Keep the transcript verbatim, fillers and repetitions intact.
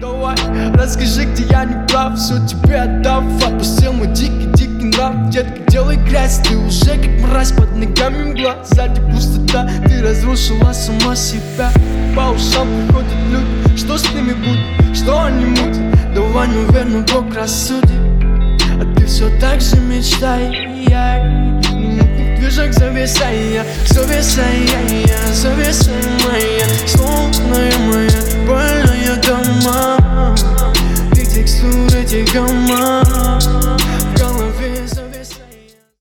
Давай, расскажи, где я не прав, все тебе отдав. Отпустил мой дикий-дикий нрав. Детка, делай грязь, ты уже как мразь. Под ногами мгла, сзади пустота. Ты разрушила сама себя. По ушам приходят люди, что с ними будет, что они мутят. Давай, наверное, Бог рассудит. А ты все так же мечтай. Движок зависая, зависая, зависая моя.